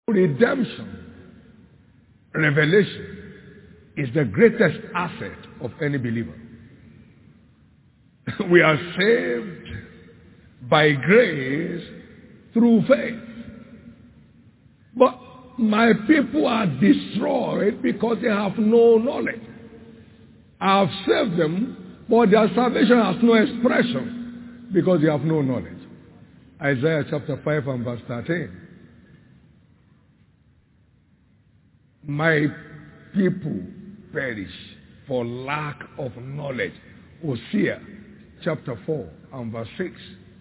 redemption, revelation, is the greatest asset of any believer. We are saved by grace through faith. But my people are destroyed because they have no knowledge. I have saved them, but their salvation has no expression because they have no knowledge. Isaiah chapter 5 and verse 13. My people perish for lack of knowledge. Hosea chapter 4 and verse 6.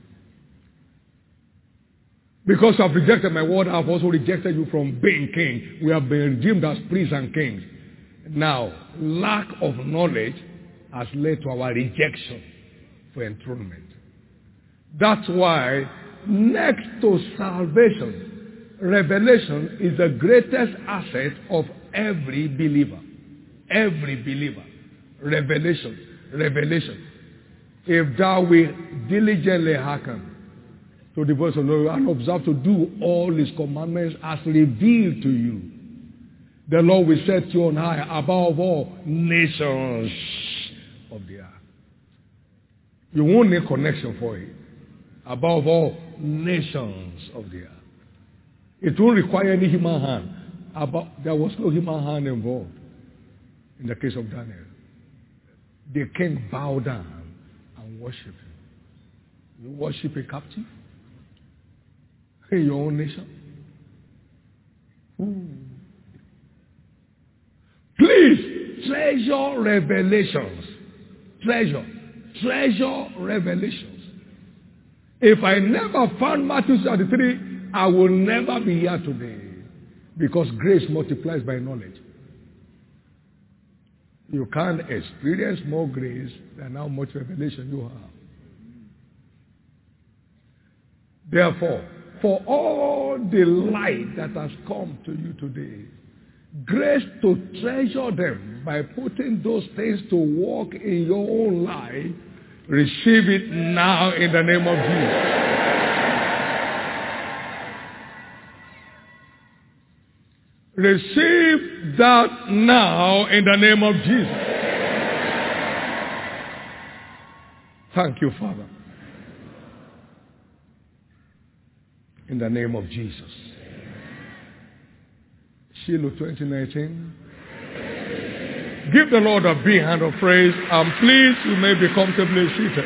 Because you have rejected my word, I have also rejected you from being king. We have been redeemed as priests and kings. Now, lack of knowledge has led to our rejection for enthronement. That's why, next to salvation, revelation is the greatest asset of every believer. Every believer. Revelation. Revelation. If thou wilt diligently hearken to the voice of the Lord and observe to do all his commandments as revealed to you, the Lord will set you on high above all nations of the earth. You won't need connection for it. Above all nations of the earth. It won't require any human hand. There was no human hand involved in the case of Daniel. The king bowed down and worshiped him. You worship a captive in your own nation? Please treasure revelations. Treasure revelations. If I never found Matthew 33, I will never be here today. Because grace multiplies by knowledge. You can't experience more grace than how much revelation you have. Therefore, for all the light that has come to you today, grace to treasure them by putting those things to work in your own life, receive it now in the name of Jesus. Receive that now in the name of Jesus. Thank you, Father. In the name of Jesus. Shiloh 2019. Give the Lord a big hand of praise, and please, you may be comfortably seated.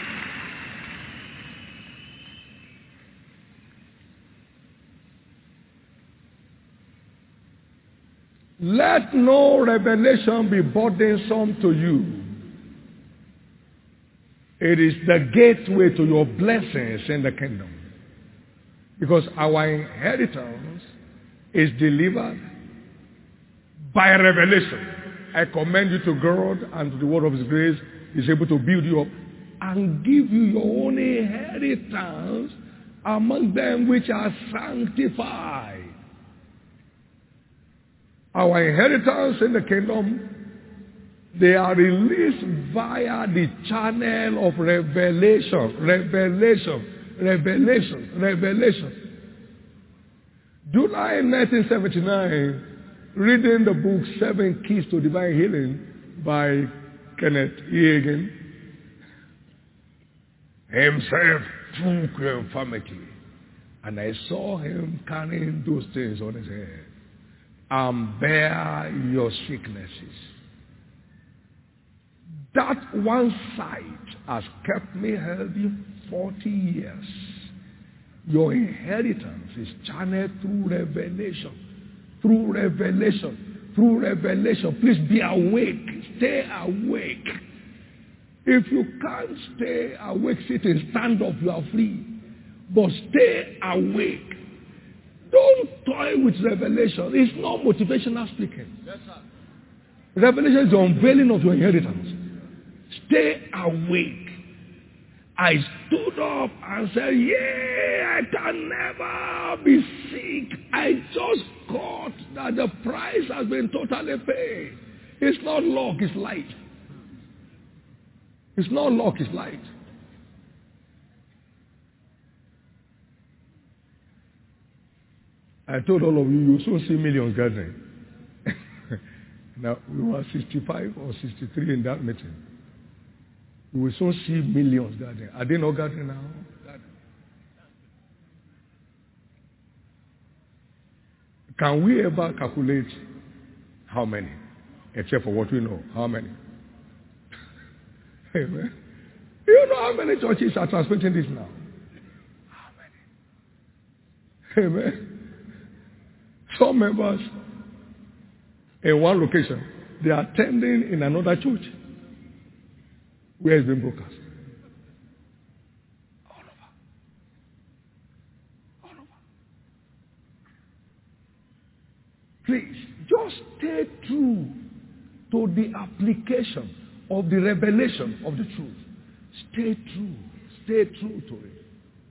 Let no revelation be burdensome to you. It is the gateway to your blessings in the kingdom. Because our inheritance is delivered by revelation. I commend you to God and to the word of his grace. He's able to build you up and give you your own inheritance among them which are sanctified. Our inheritance in the kingdom, they are released via the channel of revelation. July 1979, reading the book 7 Keys to Divine Healing by Kenneth Hagin, himself took your infirmity, and I saw him carrying those things on his head, and bear your sicknesses. That one sight has kept me healthy 40 years. Your inheritance is channeled through revelation. Through revelation. Through revelation. Please be awake. Stay awake. If you can't stay awake, sitting, stand up, you are free. But stay awake. Don't toy with revelation. It's not motivational speaking. Yes, sir. Revelation is the unveiling of your inheritance. Stay awake. I stood up and said, I can never be sick. I just got that the price has been totally paid. It's not luck, it's light. It's not luck, it's light. I told all of you, you will soon see millions gathering. Now, we were 65 or 63 in that meeting. You will soon see millions gathering. Are they not gathering now? Can we ever calculate how many? Except for what we know. How many? Amen. You know how many churches are transmitting this now? How many? Amen. Some members in one location, they are attending in another church where it's been broadcast. All over. All over. Please, just stay true to the application of the revelation of the truth. Stay true. Stay true to it.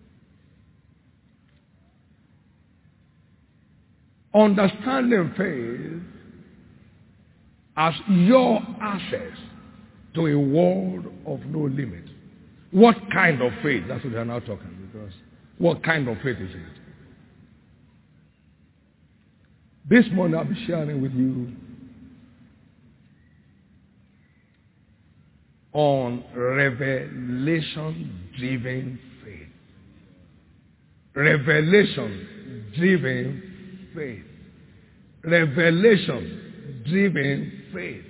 Understanding faith as your access to a world of no limit. What kind of faith? That's what we are now talking, because what kind of faith is it? This morning I'll be sharing with you on revelation-driven faith. Revelation-driven faith. Revelation-driven faith.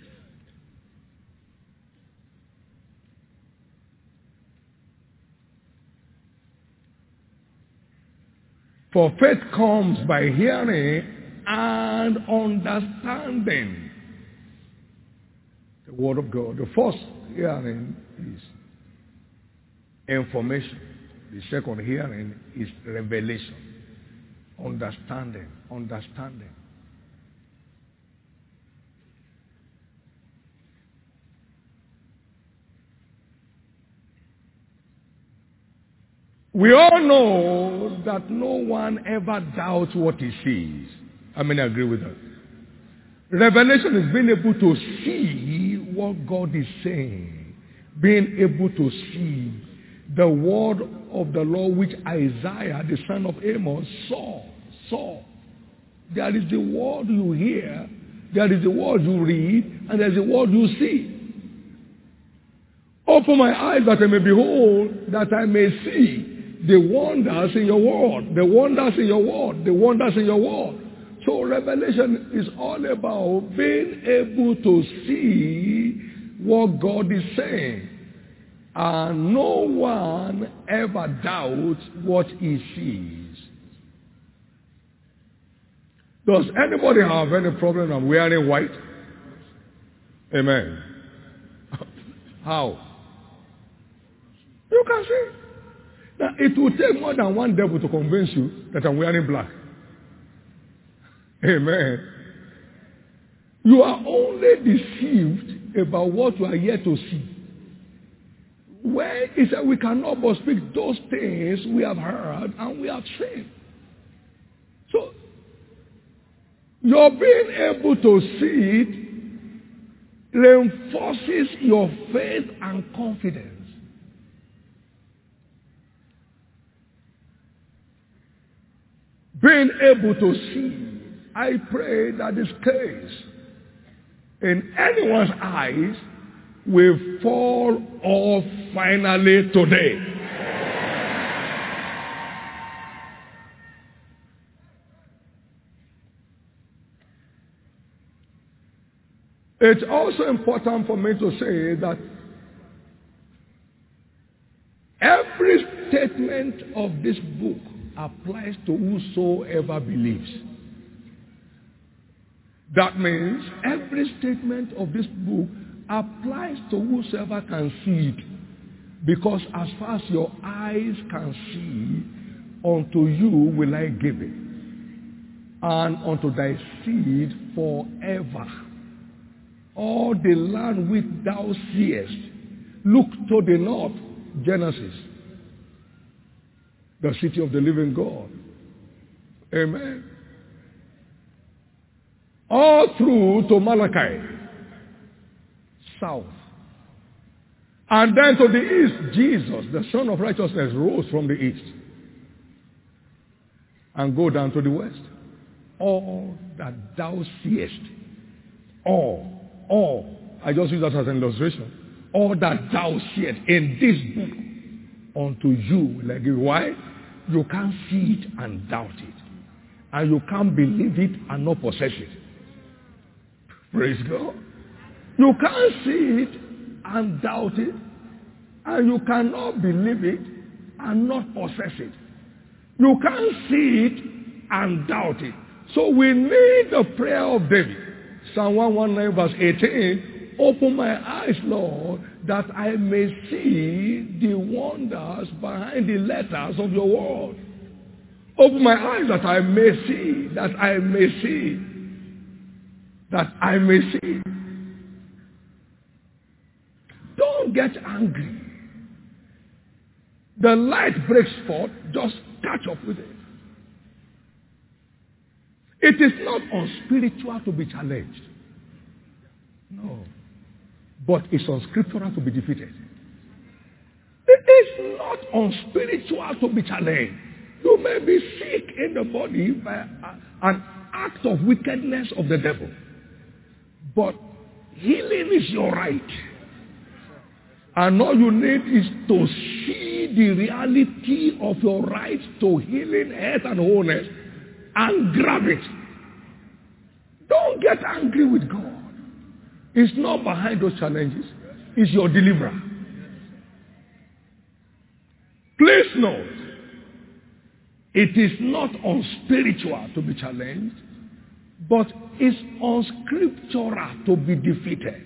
For faith comes by hearing and understanding the Word of God. The first hearing is information. The second hearing is revelation. Understanding. Understanding. We all know that no one ever doubts what he sees. How many agree with that? Revelation is being able to see what God is saying. Being able to see the word of the Lord which Isaiah, the son of Amos, saw. There is the word you hear, there is the word you read, and there is the word you see. Open my eyes that I may behold, that I may see the wonders in your word, the wonders in your word, the wonders in your word. So revelation is all about being able to see what God is saying. And no one ever doubts what he sees. Does anybody have any problem of wearing white? Amen. How? You can see. Now, it will take more than one devil to convince you that I'm wearing black. Amen. You are only deceived about what you are yet to see. When he said we cannot but speak those things we have heard and we have seen. So, your being able to see it reinforces your faith and confidence. Being able to see, I pray that this case in anyone's eyes will fall off finally today. It's also important for me to say that every statement of this book applies to whosoever believes. That means every statement of this book applies to whosoever can see it. Because as far as your eyes can see, unto you will I give it, and unto thy seed forever. All the land which thou seest, look to the north, Genesis, the city of the living God. Amen. All through to Malachi, south. And then to the east, Jesus, the Son of Righteousness, rose from the east. and go down to the west. All that thou seest, all, I just use that as an illustration. All that thou seest in this book, unto you will I give. Why? You can't see it and doubt it. And you can't believe it and not possess it. Praise God. You can't see it and doubt it. And you cannot believe it and not possess it. You can't see it and doubt it. So we need the prayer of David. Psalm 119 verse 18. Open my eyes, Lord, that I may see the wonders behind the letters of your word. Open my eyes that I may see, that I may see, that I may see. Don't get angry. The light breaks forth, just catch up with it. It is not unspiritual to be challenged. No. But it's unscriptural to be defeated. It is not unspiritual to be challenged. You may be sick in the body by an act of wickedness of the devil. But healing is your right. And all you need is to see the reality of your right to healing, health, and wholeness and grab it. Don't get angry with God. It's not behind those challenges. It's your deliverer. Please note, it is not unspiritual to be challenged, but it's unscriptural to be defeated.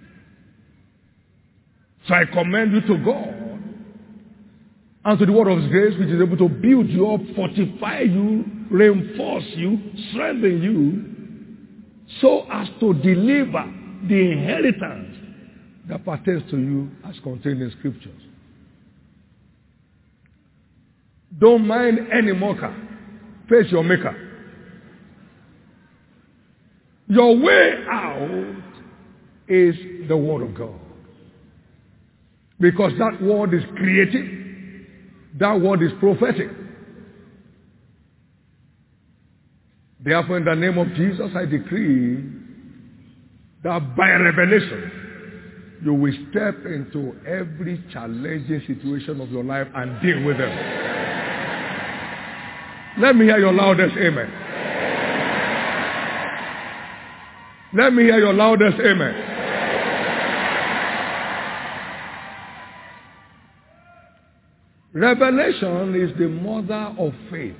So I commend you to God and to the word of His grace, which is able to build you up, fortify you, reinforce you, strengthen you, so as to deliver the inheritance that pertains to you as contained in Scriptures. Don't mind any mocker. Face your maker. Your way out is the word of God. Because that word is creative. That word is prophetic. Therefore, in the name of Jesus, I decree that by revelation, you will step into every challenging situation of your life and deal with them. Let me hear your loudest amen. Let me hear your loudest amen. Revelation is the mother of faith.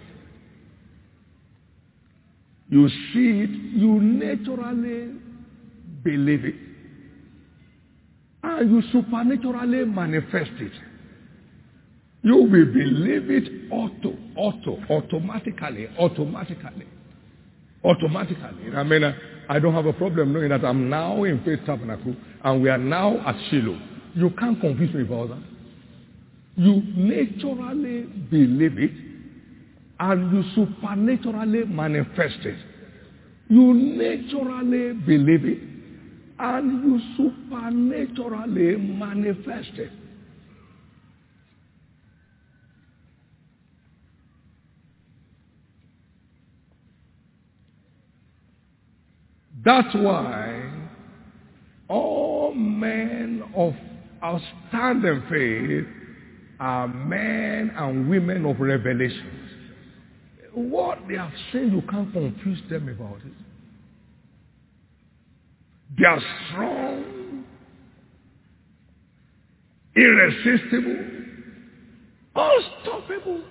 You see it, you naturally believe it, and you supernaturally manifest it. You will believe it automatically. I mean, I don't have a problem knowing that I'm now in Faith Tabernacle and we are now at Shiloh. You can't confuse me about that. You naturally believe it and you supernaturally manifest it. You naturally believe it and you supernaturally manifest it. That's why all men of outstanding faith are men and women of revelation. What they have seen, you can't confuse them about it. They are strong, irresistible, unstoppable.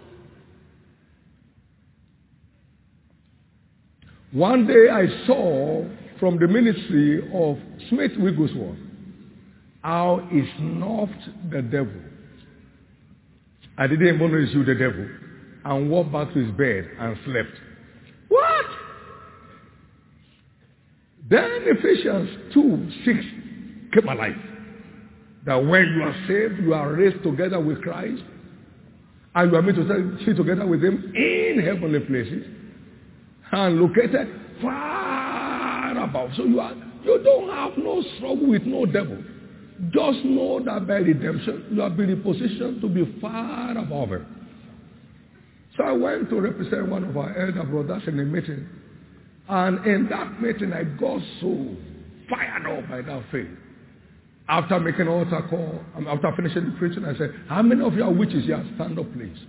One day I saw from the ministry of Smith Wigglesworth how he snuffed the devil. I didn't even know he the devil, and walked back to his bed and slept. What? Then Ephesians 2:6 came alive. That when you are saved, you are raised together with Christ, and you are made to sit together with Him in heavenly places, and located far above. So you don't have no struggle with no devil. Just know that by redemption, you have been in position to be far above him. So I went to represent one of our elder brothers in a meeting. And in that meeting, I got so fired up by that faith. After making an altar call, after finishing the preaching, I said, how many of you are witches here? Stand up, please.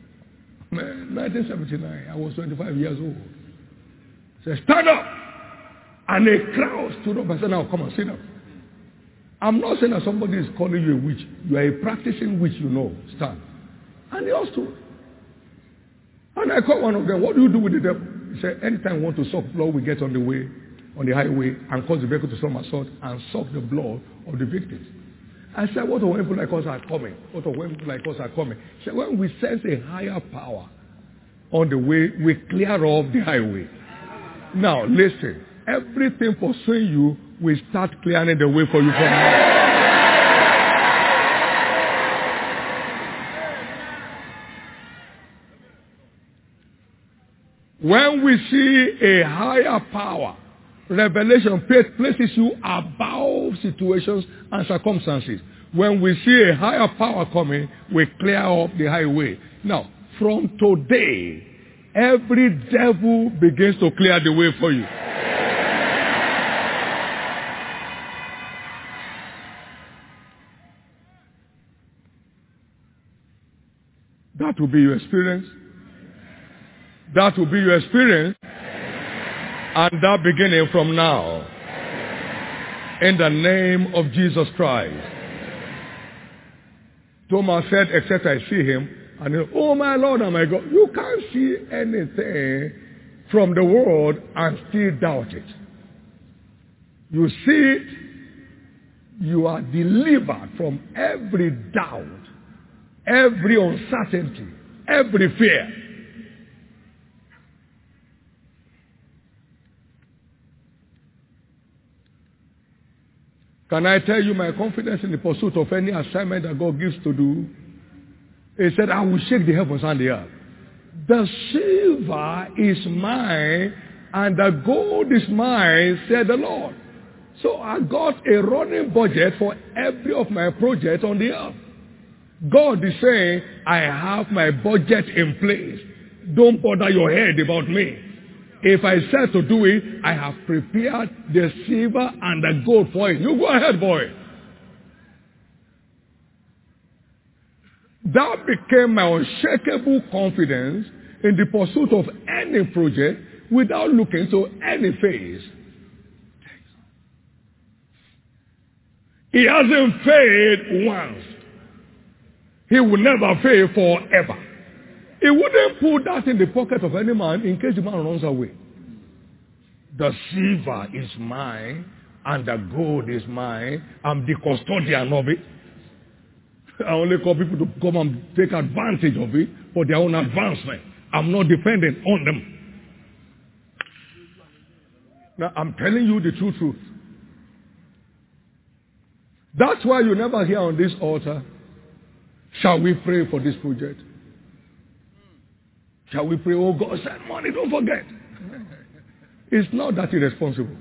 1979, I was 25 years old. I said, stand up. And a crowd stood up and said, now come on, sit up. I'm not saying that somebody is calling you a witch. You are a practicing witch, you know. Stand. And they all stood. And I called one of them, what do you do with the devil? He said, anytime we want to suck blood, we get on the way, on the highway, and cause the vehicle to somersault and suck the blood of the victims. I said, what when people like us are coming? What when people like us are coming? He said, when we sense a higher power on the way, we clear off the highway. Now, listen. Everything pursuing you will start clearing the way for you from now. When we see a higher power, revelation places you above situations and circumstances. When we see a higher power coming, we clear up the highway. Now, from today, every devil begins to clear the way for you. That will be your experience. That will be your experience. And that beginning from now. In the name of Jesus Christ. Thomas said, except I see him. And he, oh my Lord and my God. You can't see anything from the world and still doubt it. You see it. You are delivered from every doubt, every uncertainty, every fear. Can I tell you my confidence in the pursuit of any assignment that God gives to do? He said, I will shake the heavens and the earth. The silver is mine and the gold is mine, said the Lord. So I got a running budget for every of my projects on the earth. God is saying, I have my budget in place. Don't bother your head about me. If I said to do it, I have prepared the silver and the gold for it. You go ahead, boy. That became my unshakable confidence in the pursuit of any project without looking to any phase. He hasn't failed once. He will never fail forever. He wouldn't put that in the pocket of any man in case the man runs away. The silver is mine and the gold is mine. I'm the custodian of it. I only call people to come and take advantage of it for their own advancement. I'm not dependent on them. Now, I'm telling you the true truth. That's why you never hear on this altar, shall we pray for this project? Shall we pray, oh God, send money, don't forget. It's not that irresponsible.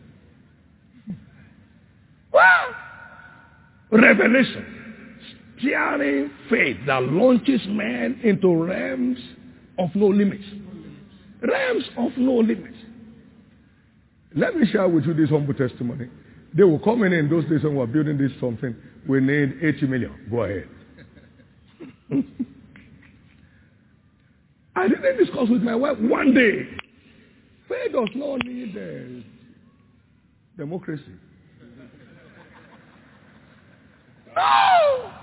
Well, revelation. Steering faith that launches men into realms of no limits. Realms of no limits. Let me share with you this humble testimony. They were coming in those days when we were building this something. We need 80 million. Go ahead. I didn't discuss with my wife one day. Faith does not need democracy. No!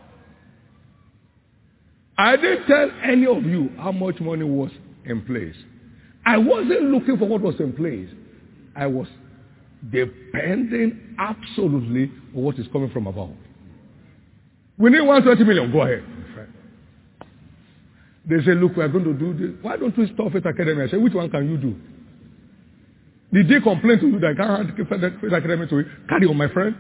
I didn't tell any of you how much money was in place. I wasn't looking for what was in place. I was depending absolutely on what is coming from above. We need 120 million. Go ahead. They say, look, we are going to do this. Why don't we stop Faith Academy? I say, which one can you do? Did they complain to you that I can't have Faith Academy to carry on, my friend?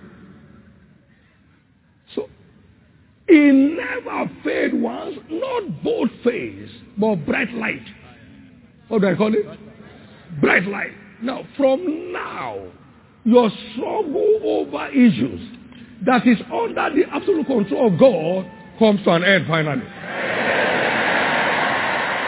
So, he never failed once, not both phase, but bright light. What do I call it? Bright light. Now, from now, your struggle over issues that is under the absolute control of God comes to an end finally.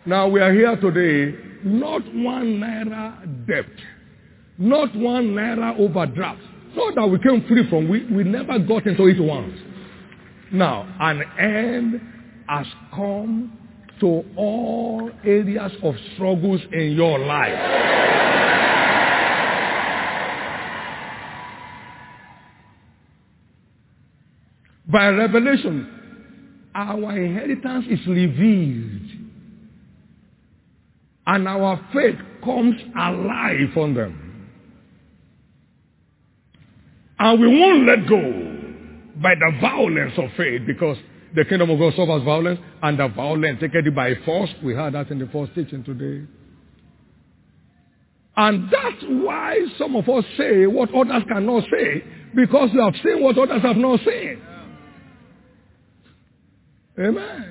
Now we are here today, not 1 naira debt, not 1 naira overdraft. Not that we came free from, we never got into it once. Now, an end has come to all areas of struggles in your life. By revelation, our inheritance is revealed. And our faith comes alive on them. And we won't let go by the violence of faith, because the kingdom of God suffers violence, and the violence taken it by force. We heard that in the first teaching today. And that's why some of us say what others cannot say, because we have seen what others have not seen. Amen.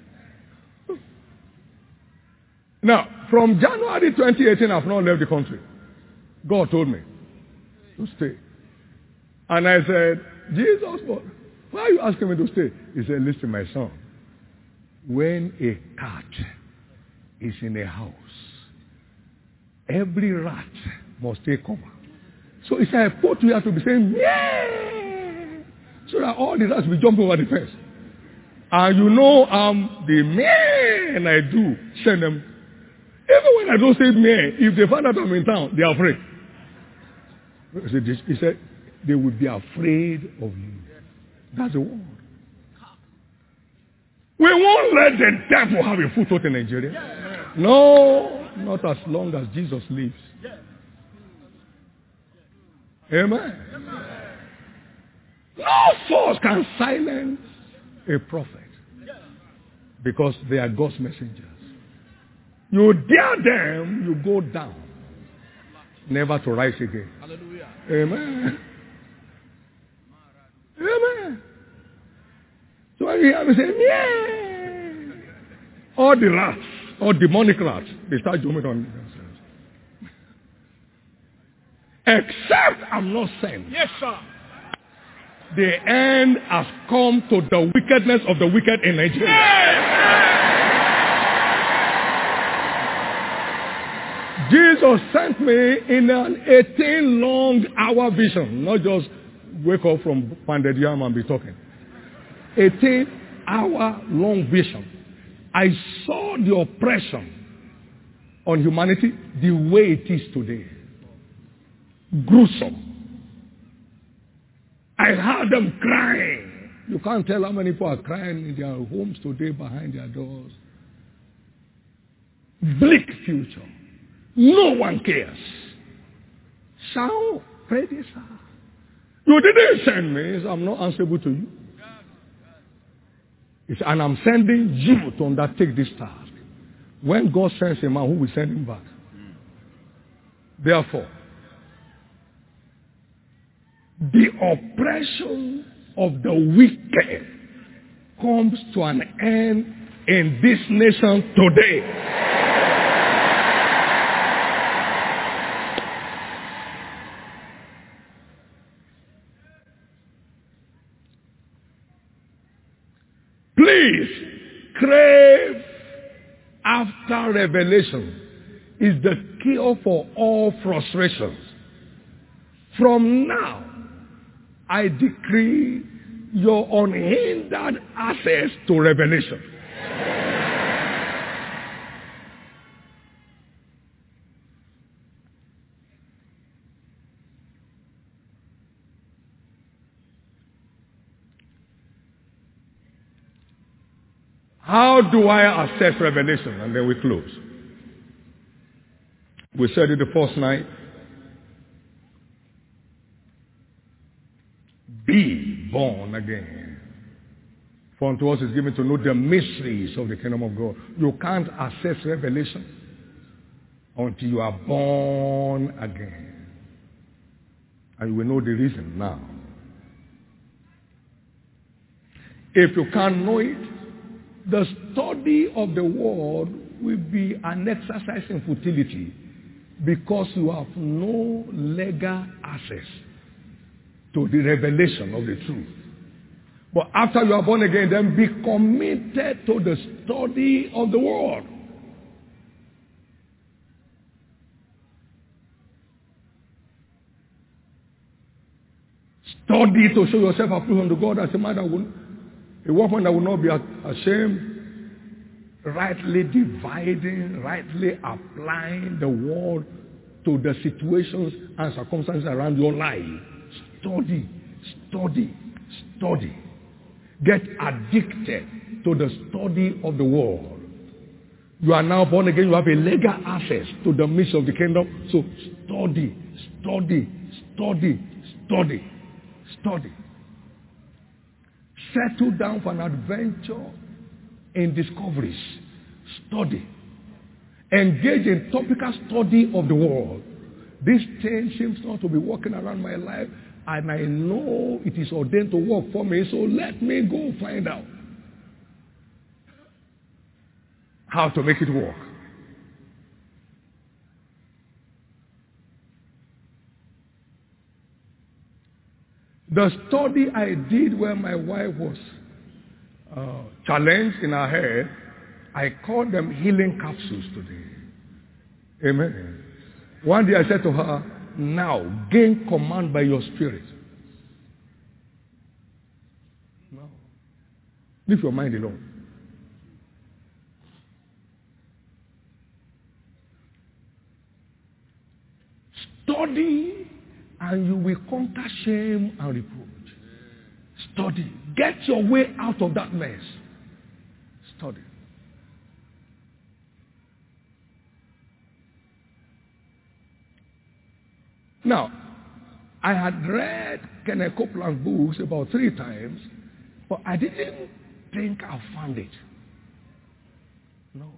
Now, from January 2018, I've not left the country. God told me to stay. And I said, Jesus, but why are you asking me to stay? He said, listen, my son, when a cat is in a house, every rat must take cover. So he said, I put you have to be saying, yeah, so that all the rats will jump over the fence. And you know, the man I do, send them. Even when I don't say meh, if they find out I'm in town, they are afraid. He said, they will be afraid of you. That's the word. We won't let the devil have a foothold in Nigeria. No, not as long as Jesus lives. Amen. No force can silence a prophet, because they are God's messengers. You dare them, you go down, never to rise again. Hallelujah. Amen. Amen. So when you hear me say, yeah, all the rats, all demonic rats, they start jumping on themselves. Except I'm not sent. Yes, sir. The end has come to the wickedness of the wicked in Nigeria. Yes. Jesus sent me in an 18-long-hour vision, not just wake up from pounded yam and be talking. 18-hour-long vision. I saw the oppression on humanity the way it is today. Gruesome. I heard them crying. You can't tell how many people are crying in their homes today behind their doors. Bleak future. No one cares. So, pray this out. You didn't send me, so I'm not answerable to you. And I'm sending you to undertake this task. When God sends a man, who will send him back? Therefore, the oppression of the wicked comes to an end in this nation today. Please, crave after revelation is the cure for all frustrations. From now, I decree your unhindered access to revelation. How do I access revelation? And then we close. We said it the first night. Be born again. For unto us is given to know the mysteries of the kingdom of God. You can't access revelation until you are born again. And you will know the reason now. If you can't know it, the study of the word will be an exercise in futility, because you have no legal access to the revelation of the truth. But after you are born again, then be committed to the study of the word. Study to show yourself approved unto God as a man that will, a workman that will not be ashamed, rightly dividing, rightly applying the word to the situations and circumstances around your life. Study, study, study. Get addicted to the study of the word. You are now born again. You have a legal access to the midst of the kingdom. So study, study, study, study, study. Settle down for an adventure in discoveries. Study. Engage in topical study of the world. This thing seems not to be working around my life, and I know it is ordained to work for me, so let me go find out how to make it work. The study I did when my wife was challenged in her head, I called them healing capsules today. Amen. One day I said to her, now gain command by your spirit. No. Leave your mind alone. Study and you will conquer shame and reproach. Study. Get your way out of that mess. Study. Now, I had read Kenneth Copeland's books about 3 times, but I didn't think I found it. No.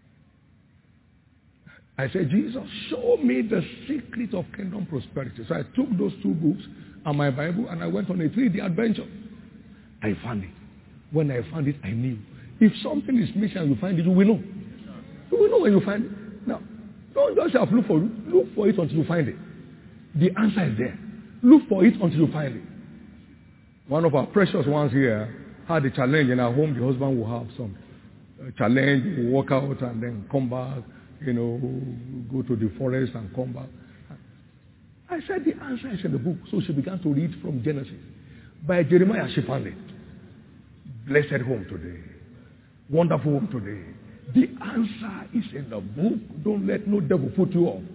I said, Jesus, show me the secret of kingdom prosperity. So I took those 2 books and my Bible and I went on a 3-day adventure. I found it. When I found it, I knew. If something is missing and you find it, you will know. You will know when you find it. Now, don't just have look for it until you find it. The answer is there. Look for it until you find it. One of our precious ones here had a challenge in our home. The husband will have some challenge, will walk out and then come back, go to the forest and come back. I said the answer is in the book. So she began to read from Genesis. By Jeremiah, she found it. Blessed home today. Wonderful home today. The answer is in the book. Don't let no devil put you off.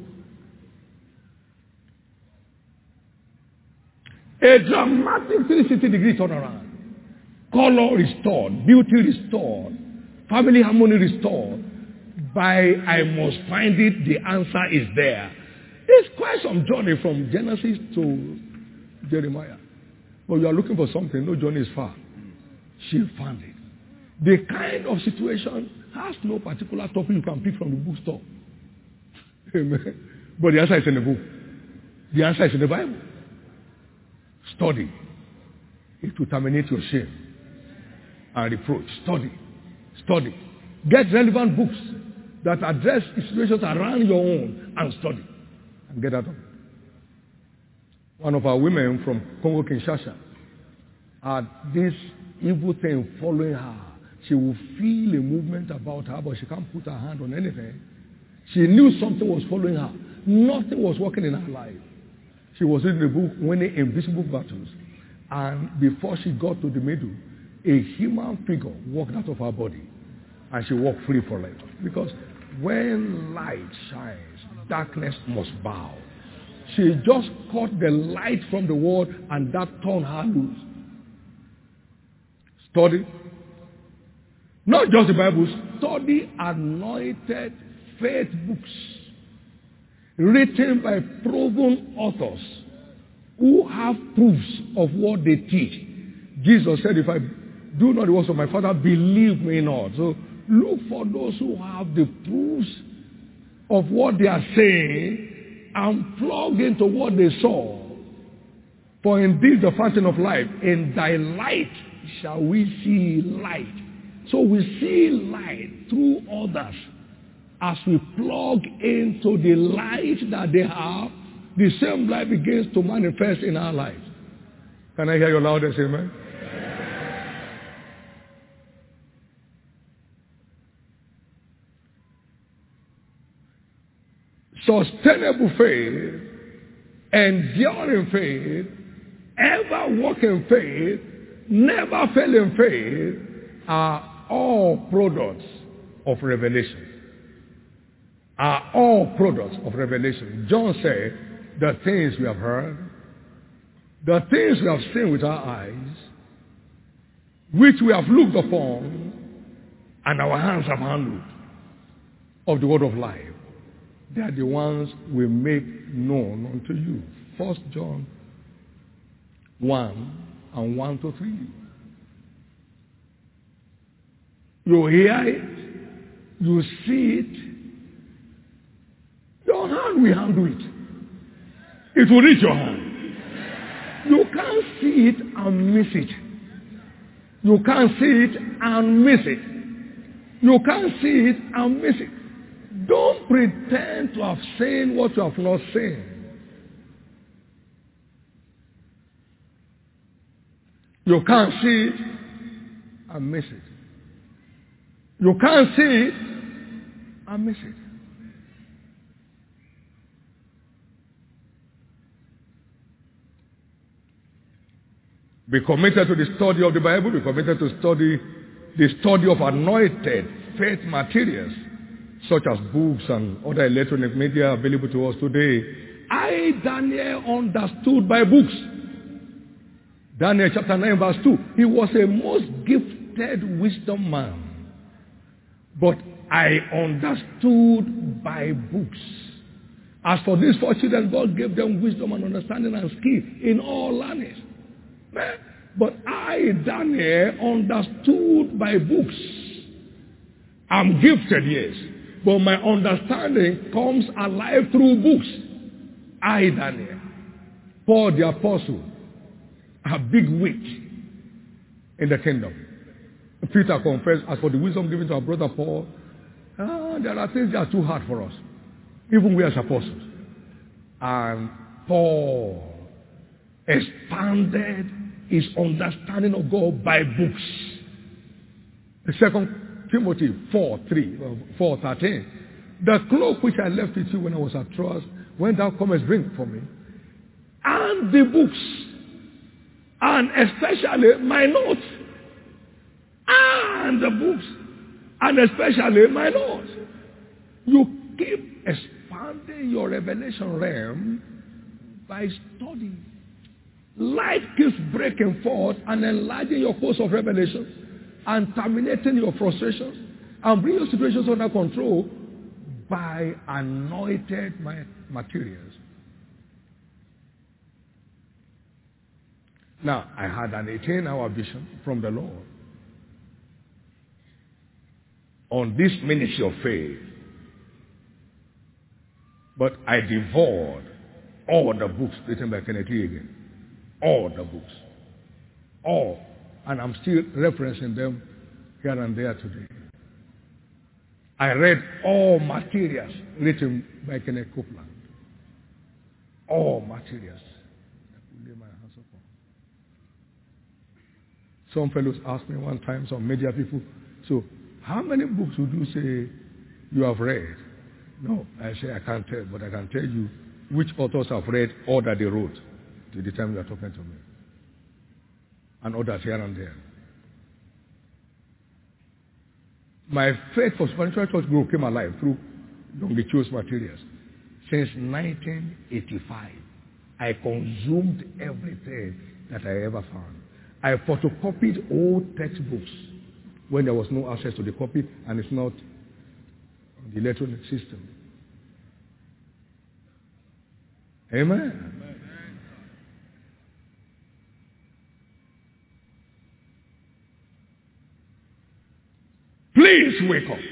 A dramatic 360-degree turnaround. Color restored. Beauty restored. Family harmony restored. By I must find it, the answer is there. It's quite some journey from Genesis to Jeremiah. But you are looking for something, no journey is far. She found it. The kind of situation has no particular topic you can pick from the bookstore. Amen. But the answer is in the book. The answer is in the Bible. Study. It will terminate your shame and reproach. Study. Study. Get relevant books that address situations around your own and study. And get out of it. One of our women from Congo Kinshasa had this evil thing following her. She will feel a movement about her, but she can't put her hand on anything. She knew something was following her. Nothing was working in her life. She was reading the book, Winning Invisible Battles. And before she got to the middle, a human figure walked out of her body. And she walked free forever. Because when light shines, darkness must bow. She just caught the light from the word and that turned her loose. Study. Not just the Bible. Study anointed faith books written by proven authors who have proofs of what they teach. Jesus said, if I do not the works of my Father, believe me not. So look for those who have the proofs of what they are saying and plug into what they saw. For indeed the fountain of life, in thy light shall we see light. So we see light through others. As we plug into the light that they have, the same light begins to manifest in our lives. Can I hear your loudest amen? Sustainable faith, enduring faith, ever walk in faith, never fail in faith, are all products of revelation. Are all products of revelation. John said, the things we have heard, the things we have seen with our eyes, which we have looked upon, and our hands have handled of the word of life, they are the ones we make known unto you. 1 John 1 and 1 to 3. You hear it, you see it, your hand will handle it. It will reach your hand. You can't see it and miss it. You can't see it and miss it. You can't see it and miss it. Don't pretend to have seen what you have not seen. You can't see it and miss it. You can't see it and miss it. Be committed to the study of the Bible. Be committed to the study of anointed faith materials, such as books and other electronic media available to us today. Daniel, understood by books. Daniel chapter 9 verse 2. He was a most gifted wisdom man. But I understood by books. As for these 4 children, God gave them wisdom and understanding and skill in all learning. But I, Daniel, understood by books. I'm gifted, yes. But my understanding comes alive through books. I, Daniel. Paul the apostle, a big witch in the kingdom. Peter confessed, as for the wisdom given to our brother Paul, there are things that are too hard for us. Even we as apostles. And Paul expanded his understanding of God by books. The 2 Timothy 4:13. The cloak which I left with you when I was at Troas, when thou comest, bring for me. And the books, and especially my notes. And the books, and especially my notes. You keep expanding your revelation realm by studying. Life keeps breaking forth and enlarging your course of revelation and terminating your frustrations and bring your situations under control by anointed materials. Now, I had an 18-hour vision from the Lord on this ministry of faith, but I devoured all the books written by Kenneth Hagin. All the books. All. And I'm still referencing them here and there today. I read all materials written by Kenneth Copeland. All materials. Some fellows asked me one time, some media people, so how many books would you say you have read? No, I say I can't tell, but I can tell you which authors have read all that they wrote to the time you are talking to me. And others here and there. My faith for spiritual church group came alive through Young Cho's materials. Since 1985, I consumed everything that I ever found. I photocopied old textbooks when there was no access to the copy and it's not on the electronic system. Amen. Please wake up.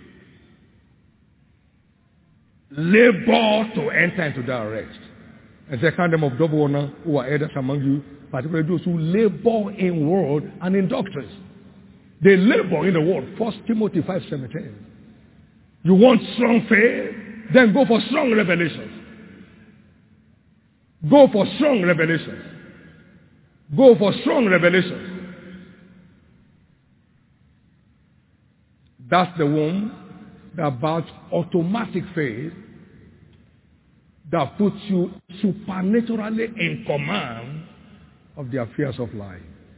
Labor to enter into that rest. And say, count them of double honor who are elders among you, particularly those who labor in word and in doctrines. They labor in the word. 1 Timothy 5:17. You want strong faith? Then go for strong revelations. Go for strong revelations. Go for strong revelations. That's the one that backs automatic faith that puts you supernaturally in command of the affairs of life.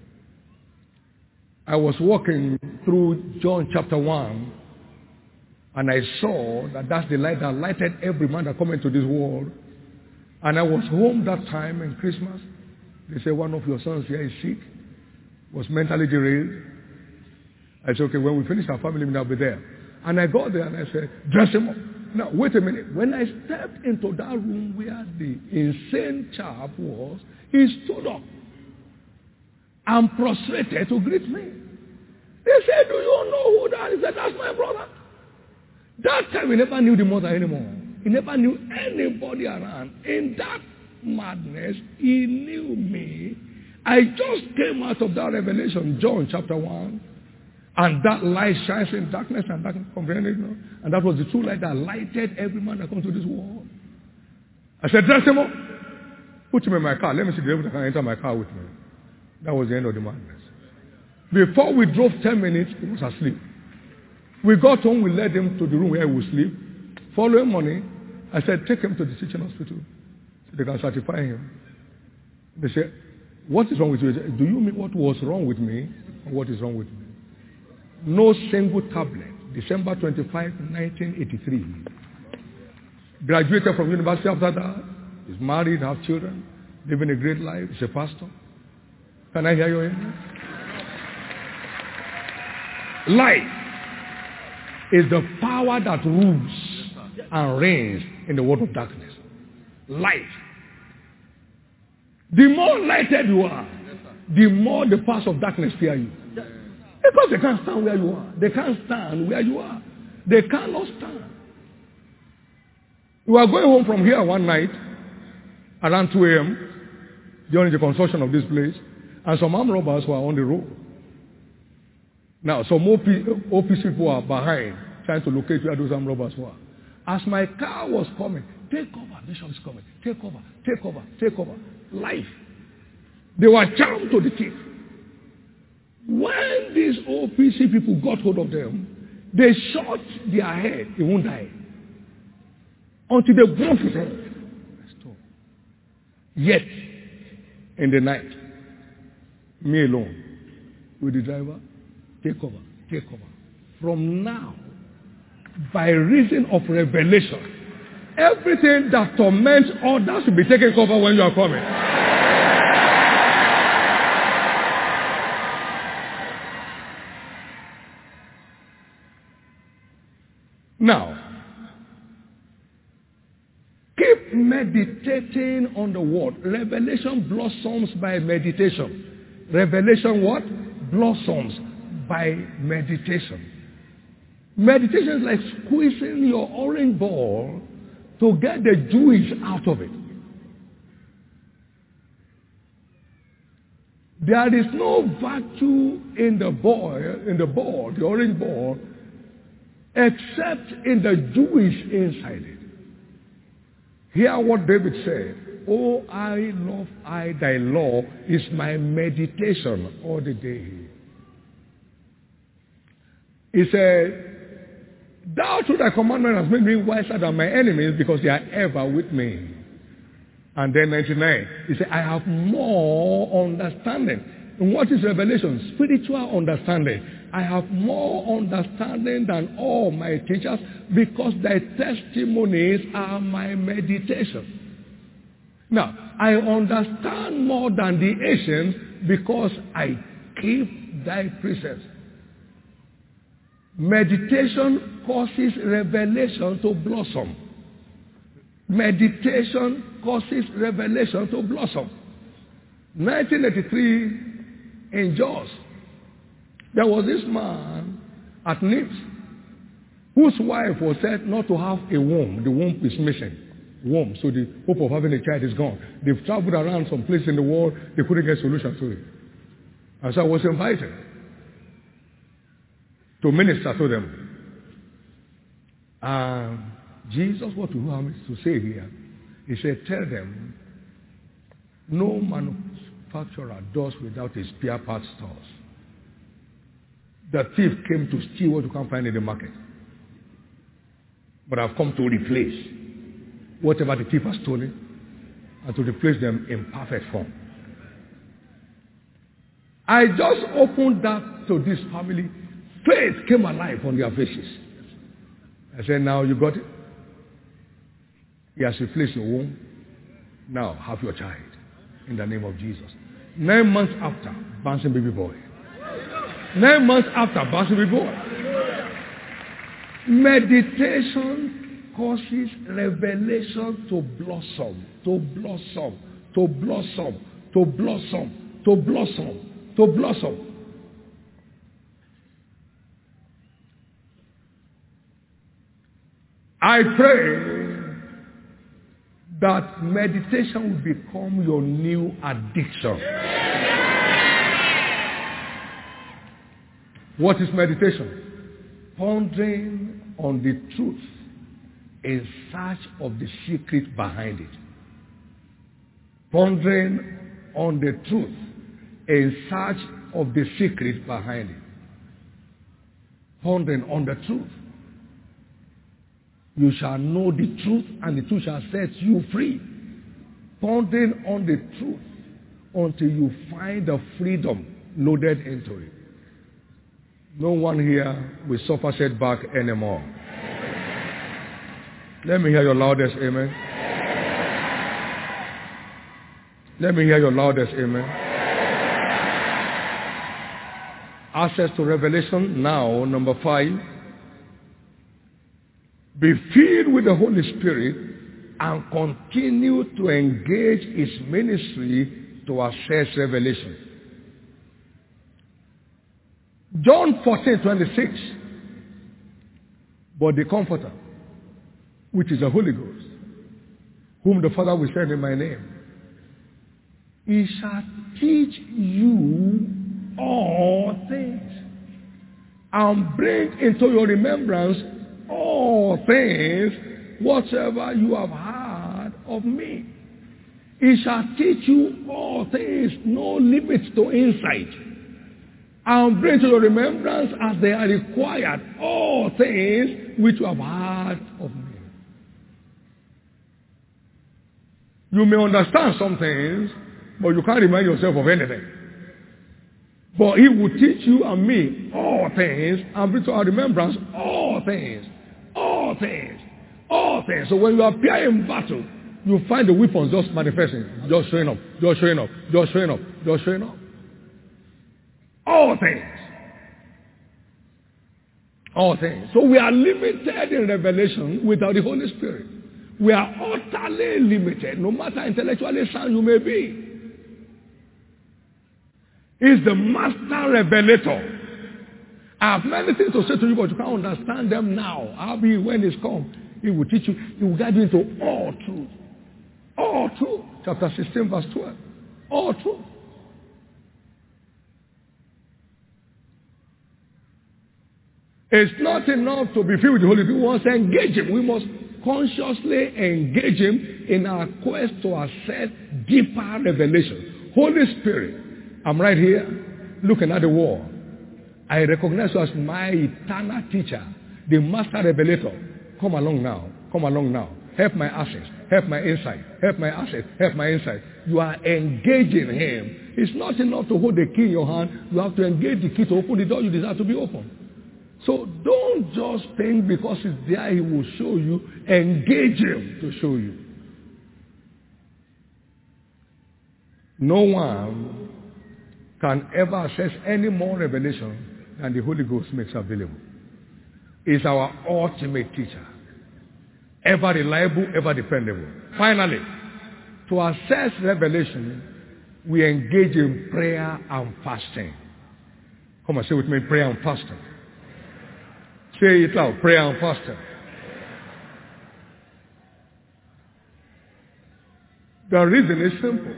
I was walking through John chapter 1, and I saw that that's the light that lighted every man that come into this world. And I was home that time in Christmas. They said, one of your sons here is sick, was mentally derailed. I said, okay, when we finish our family meeting, I'll be there. And I got there and I said, dress him up. Now, wait a minute. When I stepped into that room where the insane chap was, he stood up and prostrated to greet me. They said, do you know who that is? I said, that's my brother. That time, he never knew the mother anymore. He never knew anybody around. In that madness, he knew me. I just came out of that revelation, John chapter 1. And that light shines in darkness, and darkness comprehended it. And that was the true light that lighted every man that comes to this world. I said, dress him up. Put him in my car. Let me see the devil that can enter my car with me. That was the end of the madness. Before we drove 10 minutes, he was asleep. We got home, we led him to the room where he would sleep. Following morning, I said, take him to the teaching hospital so they can certify him. They said, what is wrong with you? Said, do you mean what was wrong with me or what is wrong with me? No single tablet. December 25, 1983. Graduated from university after that. He's married, have children, living a great life. He's a pastor. Can I hear you? Light is the power that rules and reigns in the world of darkness. Light. The more lighted you are, the more the powers of darkness fear you. Because they can't stand where you are. They can't stand where you are. They cannot stand. We were going home from here one night around 2 a.m. during the construction of this place, and some armed robbers were on the road. Now, some OPC people are behind, trying to locate where those armed robbers were. As my car was coming, take cover, Bishop is coming, take cover, take cover, take cover. Life. They were charmed to the teeth. When these OPC people got hold of them, they shot their head, he won't die. Until they broke his head. Yet, in the night, me alone, with the driver, take cover, take cover. From now, by reason of revelation, everything that torments others will be taken cover when you are coming. Now, keep meditating on the word. Revelation blossoms by meditation. Revelation what? Blossoms by meditation. Meditation is like squeezing your orange ball to get the juice out of it. There is no virtue in the ball, the orange ball, except in the juice inside it. Hear what David said. Oh, I love thy law is my meditation all the day. He said, thou through thy commandment hast made me wiser than my enemies because they are ever with me. And then 99, he said, I have more understanding. And what is revelation? Spiritual understanding. I have more understanding than all my teachers because thy testimonies are my meditation. Now, I understand more than the ancients because I keep thy precepts. Meditation causes revelation to blossom. Meditation causes revelation to blossom. 1983 in Jos, there was this man at Nips whose wife was said not to have a womb. The womb is missing. Womb. So the hope of having a child is gone. They've traveled around some place in the world. They couldn't get solution to it. And so I was invited to minister to them. Jesus, what do you want me to say here? He said, tell them, no manufacturer does without his spare parts stores. The thief came to steal what you can't find in the market. But I've come to replace whatever the thief has stolen and to replace them in perfect form. I just opened that to this family. Faith came alive on their faces. I said, now you got it? He has replaced your womb. Now have your child in the name of Jesus. 9 months after, bouncing baby boy. 9 months after, bouncing baby boy. Meditation causes revelation to blossom, to blossom, to blossom, to blossom, to blossom, to blossom. I pray that meditation will become your new addiction. What is meditation? Pondering on the truth in search of the secret behind it. Pondering on the truth in search of the secret behind it. Pondering on the truth. You shall know the truth, and the truth shall set you free. Pondering on the truth until you find the freedom loaded into it. No one here will suffer setback anymore. Let me hear your loudest amen. Let me hear your loudest amen. Access to revelation now, number 5. Be filled with the Holy Spirit and continue to engage His ministry to access revelation. John 14:26. But the Comforter, which is the Holy Ghost, whom the Father will send in my name, He shall teach you all things and bring into your remembrance all things whatsoever you have heard of me. He shall teach you all things, no limits to insight, and bring to your remembrance as they are required all things which you have heard of me. You may understand some things, but you can't remind yourself of anything. But He will teach you and me all things and bring to our remembrance all things. All things. All things. So when you appear in battle, you find the weapons just manifesting, just showing up, just showing up, just showing up, just showing up. All things. All things. So we are limited in revelation without the Holy Spirit. We are utterly limited, no matter intellectually sound you may be. He's the master revelator. I have many things to say to you, but you can't understand them now. I'll be when He's come. He will teach you. He will guide you into all truth. All truth. Chapter 16, verse 12. All truth. It's not enough to be filled with the Holy Spirit. We must engage Him. We must consciously engage Him in our quest to access deeper revelation. Holy Spirit, I'm right here looking at the wall. I recognize you as my eternal teacher, the master revelator. Come along now. Come along now. Help my access. Help my insight. Help my access. Help my insight. You are engaging Him. It's not enough to hold the key in your hand. You have to engage the key to open the door you desire to be open. So don't just think because it's there He will show you. Engage Him to show you. No one can ever access any more revelation than the Holy Ghost makes available. It's our ultimate teacher. Ever reliable, ever dependable. Finally, to access revelation, we engage in prayer and fasting. Come on, say with me, prayer and fasting. Say it loud, prayer and fasting. The reason is simple.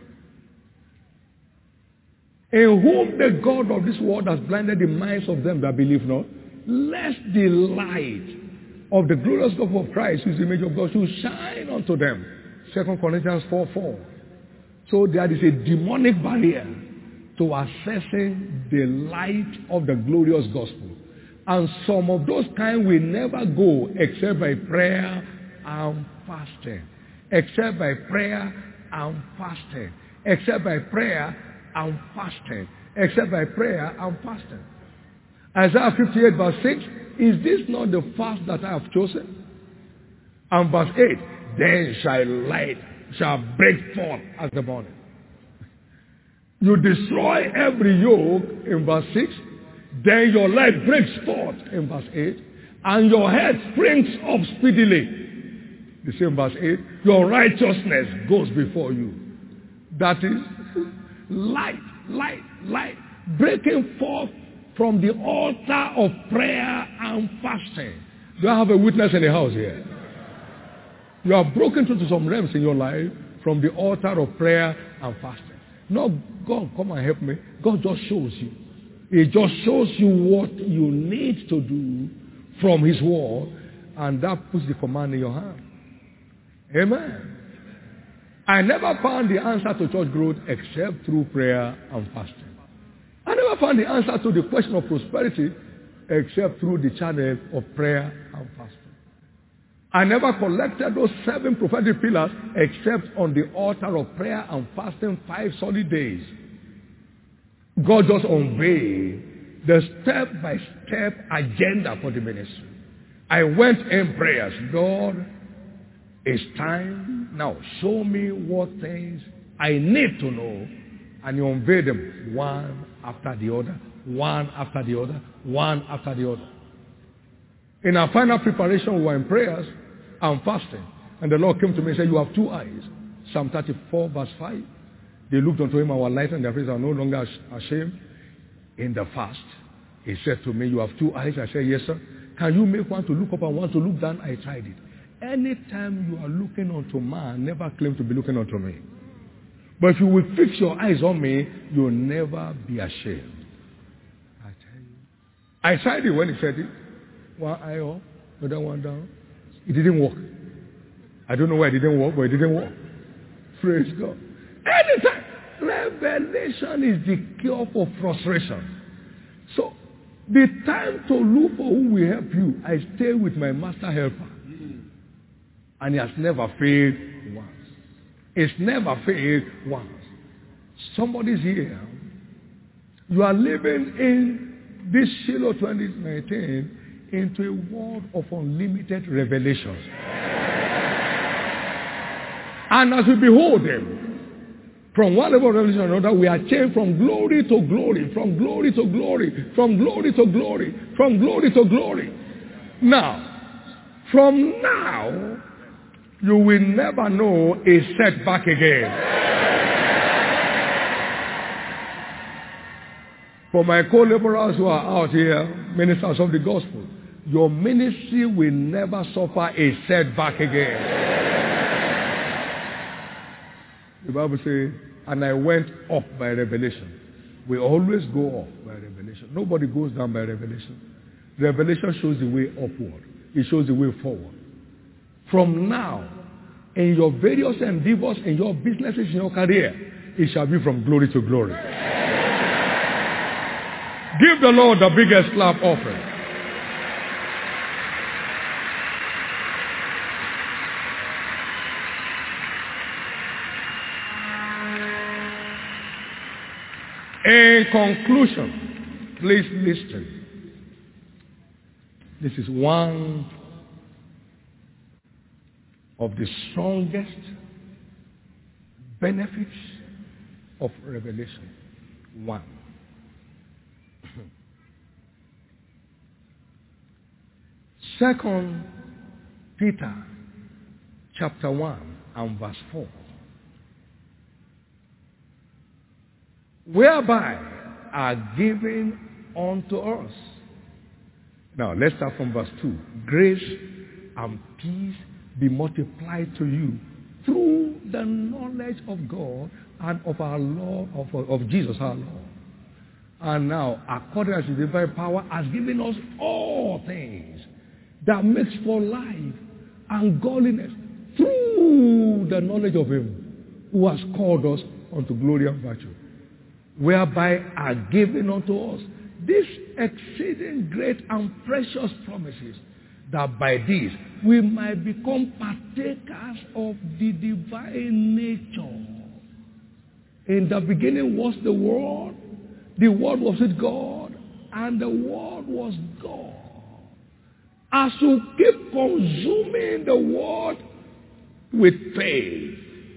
In whom the God of this world has blinded the minds of them that believe not, lest the light of the glorious gospel of Christ, who is the image of God, should shine unto them. 2 Corinthians 4:4. So there is a demonic barrier to accessing the light of the glorious gospel. And some of those kind will never go except by prayer and fasting. Except by prayer and fasting. Except by prayer and fasting. except by prayer and fasting. Isaiah 58 verse 6, is this not the fast that I have chosen? And verse 8, then shall light break forth as the morning. You destroy every yoke in verse 6, then your light breaks forth in verse 8, and your head springs up speedily. The same verse 8, your righteousness goes before you. That is light, breaking forth from the altar of prayer and fasting. Do I have a witness in the house here? You have broken through to some realms in your life from the altar of prayer and fasting. No, God, come and help me. God just shows you. He just shows you what you need to do from His word, and that puts the command in your hand. Amen. I never found the answer to church growth except through prayer and fasting. I never found the answer to the question of prosperity except through the channel of prayer and fasting. I never collected those 7 prophetic pillars except on the altar of prayer and fasting 5 solid days. God just unveiled the step-by-step agenda for the ministry. I went in prayers. Lord, it's time. Now show me what things I need to know. And you unveil them one after the other, one after the other, one after the other. In our final preparation, we were in prayers and fasting. And the Lord came to me and said, you have 2 eyes. Psalm 34 verse 5. They looked unto Him, our light, and their faces are no longer ashamed. In the fast, He said to me, you have 2 eyes. I said, yes, sir. Can you make one to look up and one to look down? I tried it. Anytime you are looking unto man, never claim to be looking unto me. But if you will fix your eyes on me, you'll never be ashamed. I tell you. I tried it when He said it. One eye up, another one down. It didn't work. I don't know why it didn't work, but it didn't work. Praise God. Anytime. Revelation is the cure for frustration. So, the time to look for who will help you, I stay with my master helper. And he has never failed once. It's never failed once. Somebody's here. You are living in this Shiloh 2019 into a world of unlimited revelations. And as we behold them, from one level of revelation to another, we are changed from glory to glory, from glory to glory, from glory to glory, from glory to glory. From now, you will never know a setback again. For my co-laborers who are out here, ministers of the gospel, your ministry will never suffer a setback again. The Bible says, and I went up by revelation. We always go up by revelation. Nobody goes down by revelation. Revelation shows the way upward. It shows the way forward. From now, in your various endeavors, in your businesses, in your career, it shall be from glory to glory. Give the Lord the biggest clap offering. In conclusion, please listen. This is one of the strongest benefits of revelation. 1. Second Peter chapter 1 and verse 4. Whereby are given unto us. Now let's start from verse 2. Grace and peace be multiplied to you through the knowledge of God and of our Lord, of Jesus our Lord. And now, according to the divine power, has given us all things that makes for life and godliness through the knowledge of Him who has called us unto glory and virtue, whereby are given unto us these exceeding great and precious promises, that by these we might become partakers of the divine nature. In the beginning was the Word, The Word was with God, and the Word was God. As you keep consuming the Word with faith,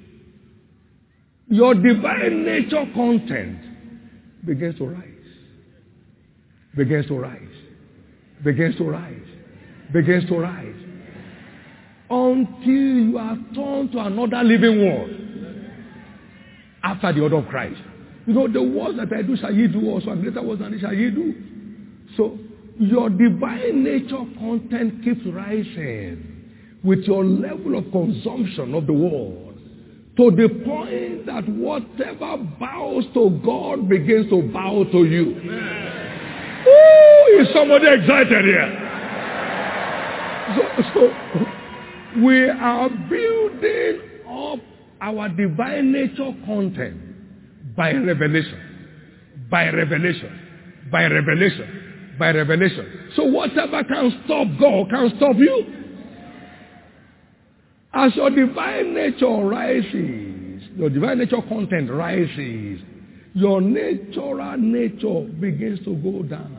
your divine nature content begins to rise. Begins to rise. Begins to rise. Begins to rise. Until you are turned to another living word after the order of Christ. You know, the words that I do shall ye do also, and greater words than this shall ye do. So, your divine nature content keeps rising with your level of consumption of the word, to the point that whatever bows to God begins to bow to you. Ooh, is somebody excited here? So we are building up our divine nature content by revelation, by revelation, by revelation, by revelation. So whatever can stop God can stop you. As your divine nature rises, your divine nature content rises, your natural nature begins to go down.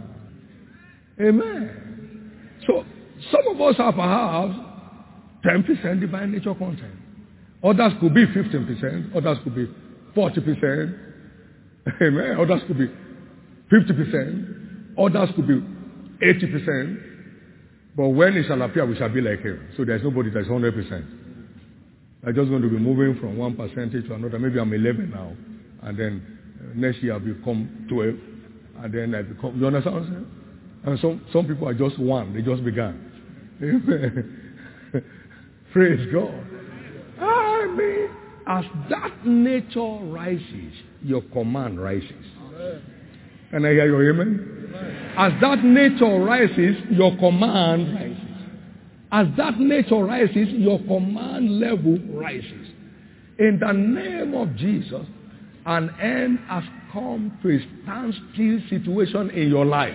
Amen. So some of us have perhaps 10% divine nature content. Others could be 15%. Others could be 40%. Amen. Others could be 50%. Others could be 80%. But when it shall appear, we shall be like him. So there's nobody that's 100%. I'm just going to be moving from one percentage to another. Maybe I'm 11 now. And then next year I'll become 12. And then I become... You understand what I'm saying? And some people are just one. They just began. Amen. Praise God. I mean, as that nature rises, your command rises. Can I hear your amen? As that nature rises, your command rises. As that nature rises, your command level rises. In the name of Jesus, an end has come to a standstill situation in your life.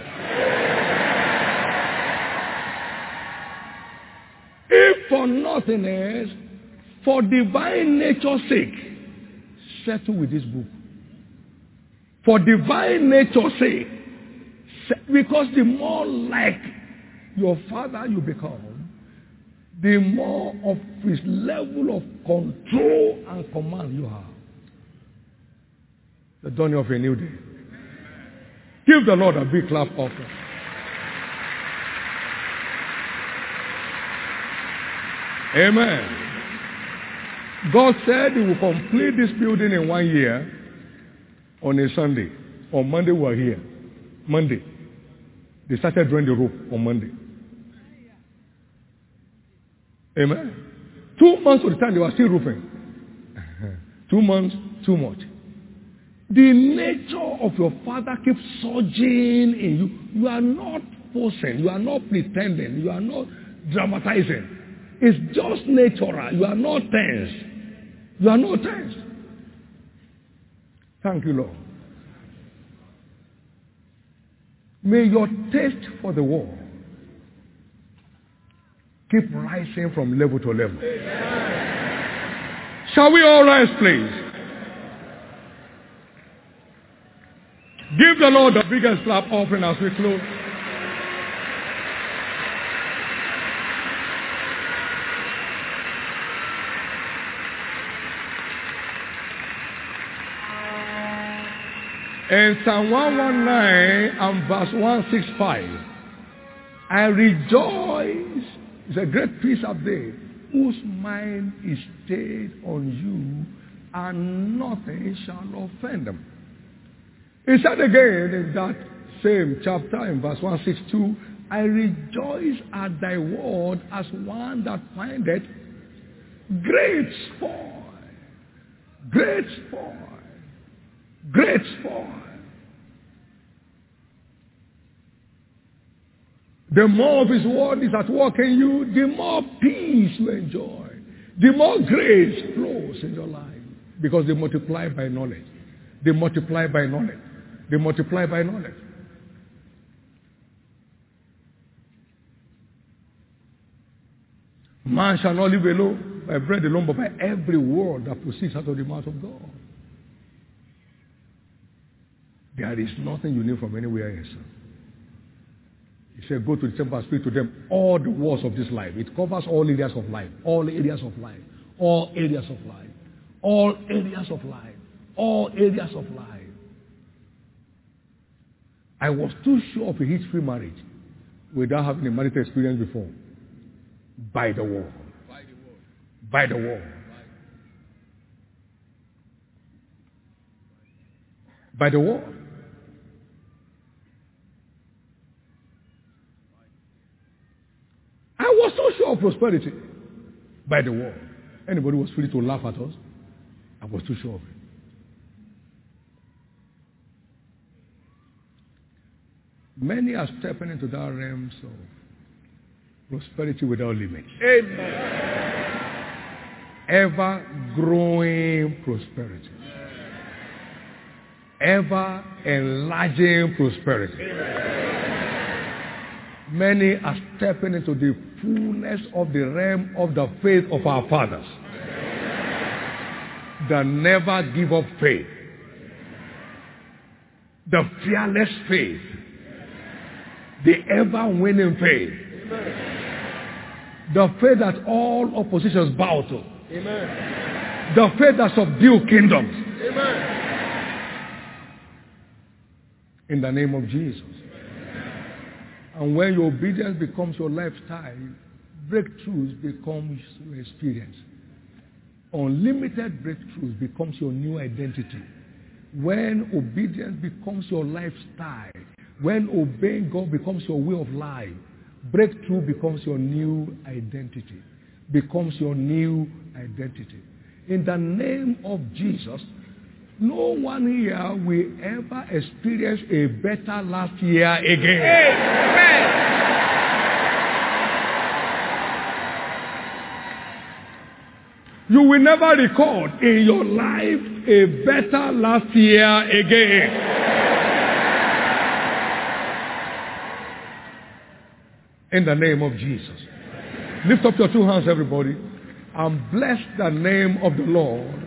If for nothing else, for divine nature's sake, settle with this book. For divine nature's sake, because the more like your Father you become, the more of his level of control and command you have. The dawning of a new day. Give the Lord a big clap offering. Amen. God said he will complete this building in 1 year on a Sunday. On Monday we were here. Monday. They started drawing the roof on Monday. Amen. 2 months of the time they were still roofing. 2 months, too much. The nature of your Father keeps surging in you. You are not posing. You are not pretending. You are not dramatizing. It's just natural. You are not tense. You are not tense. Thank you, Lord. May your taste for the world keep rising from level to level. Shall we all rise, please? Give the Lord the biggest clap offering as we close. In Psalm 119 and verse 165, I rejoice, it's a great peace of day, whose mind is stayed on you, and nothing shall offend them. He said again in that same chapter in verse 162, I rejoice at thy word as one that findeth great spoil. Great spoil. Great spoil. The more of his word is at work in you, the more peace you enjoy. The more grace flows in your life. Because they multiply by knowledge. They multiply by knowledge. They multiply by knowledge. Man shall not live alone by bread alone, but by every word that proceeds out of the mouth of God. There is nothing you need from anywhere else. He said, go to the temple and speak to them all the words of this life. It covers all areas of life. All areas of life. All areas of life. All areas of life. All areas of life. I was too sure of a hitch-free marriage without having a marital experience before. By the word. By the word. By the word. I was so sure of prosperity by the word. Anybody was free to laugh at us? I was too sure of it. Many are stepping into that realms of prosperity without limits. Amen. Ever growing prosperity. Ever enlarging prosperity. Many are stepping into the fullness of the realm of the faith of our fathers. The never give up faith. The fearless faith. The ever winning faith. The faith that all oppositions bow to. Amen. The faith that subdues kingdoms. Amen. In the name of Jesus. And when your obedience becomes your lifestyle, breakthroughs becomes your experience. Unlimited breakthroughs becomes your new identity. When obedience becomes your lifestyle, when obeying God becomes your way of life, breakthrough becomes your new identity. Becomes your new identity. In the name of Jesus, no one here will ever experience a better last year again. Amen. You will never record in your life a better last year again. In the name of Jesus. Lift up your two hands, everybody, and bless the name of the Lord.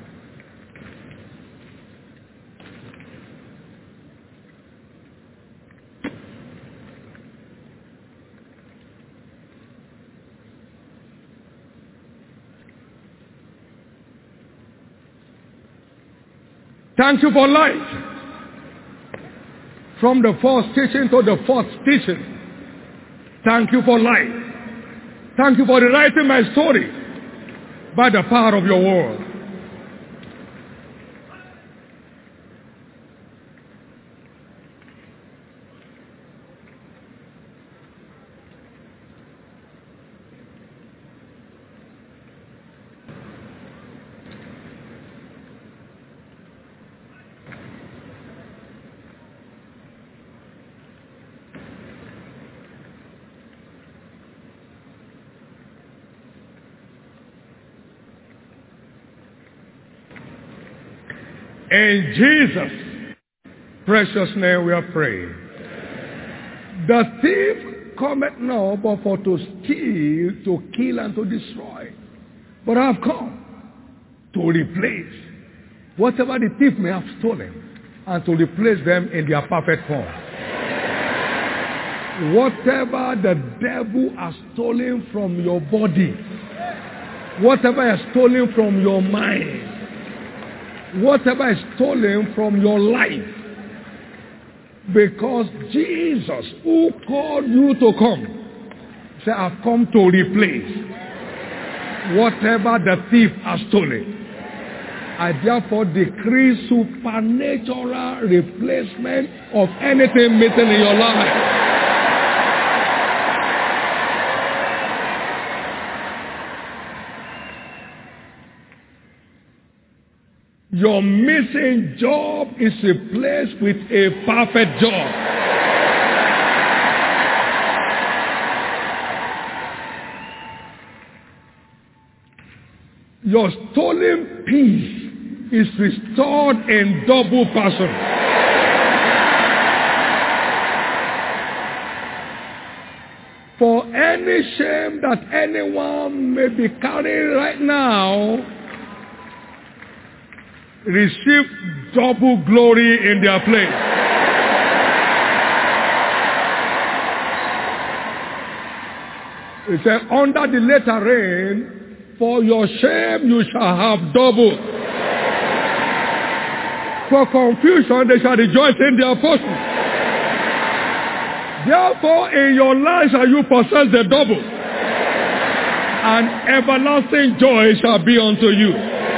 Thank you for life. From the first teaching to the fourth teaching. Thank you for life. Thank you for rewriting my story by the power of your word. In Jesus' precious name we are praying. The thief cometh not but for to steal, to kill, and to destroy. But I have come to replace whatever the thief may have stolen and to replace them in their perfect form. Whatever the devil has stolen from your body, whatever has stolen from your mind, whatever is stolen from your life, because Jesus, who called you to come, said, I've come to replace whatever the thief has stolen. I therefore decree supernatural replacement of anything missing in your life. Your missing job is replaced with a perfect job. Your stolen peace is restored in double portion. For any shame that anyone may be carrying right now, receive double glory in their place. It said, under the latter rain, for your shame you shall have double. For confusion they shall rejoice in their portion. Therefore in your life shall you possess the double, and everlasting joy shall be unto you.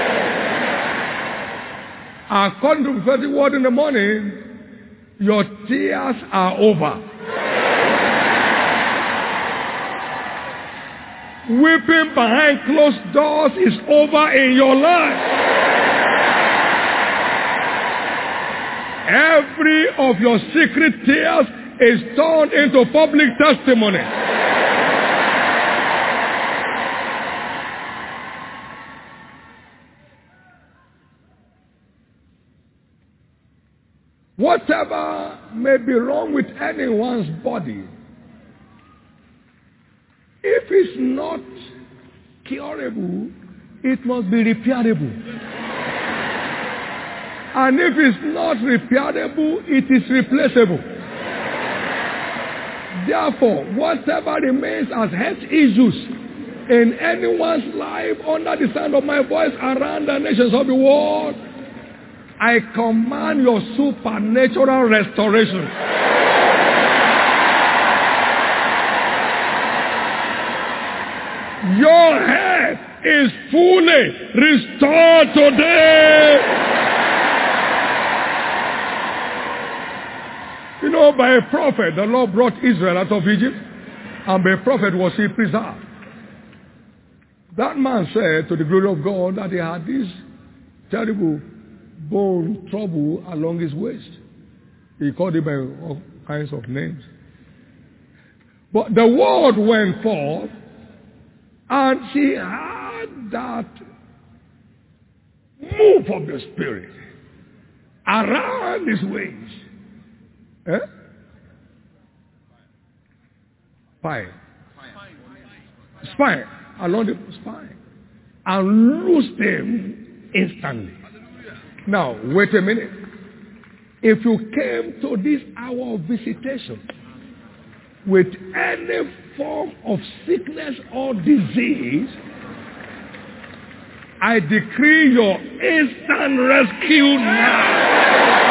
According to the prophetic word in the morning, your tears are over. Weeping behind closed doors is over in your life. Every of your secret tears is turned into public testimony. Whatever may be wrong with anyone's body, if it's not curable, it must be repairable. And if it's not repairable, it is replaceable. Therefore, whatever remains as health issues in anyone's life under the sound of my voice around the nations of the world, I command your supernatural restoration. Your head is fully restored today. You know, by a prophet, the Lord brought Israel out of Egypt, and by a prophet was he preserved. That man said to the glory of God that he had this terrible bone trouble along his waist. He called it by all kinds of names. But the word went forth, and she had that move of the Spirit around his waist. Spine. Along the spine. And loosed him instantly. Now, wait a minute. If you came to this hour of visitation with any form of sickness or disease, I decree your instant rescue now.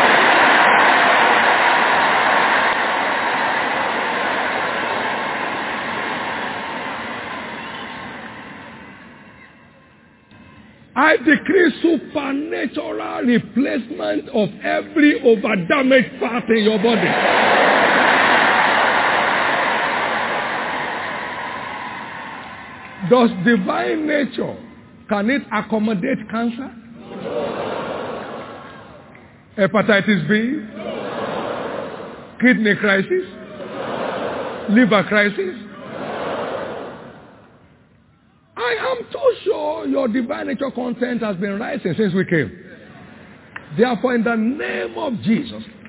I decree supernatural replacement of every overdamaged part in your body. Does divine nature, can it accommodate cancer? Hepatitis B? Kidney crisis? Liver crisis? I am too sure your divine nature content has been rising since we came. Therefore, in the name of Jesus,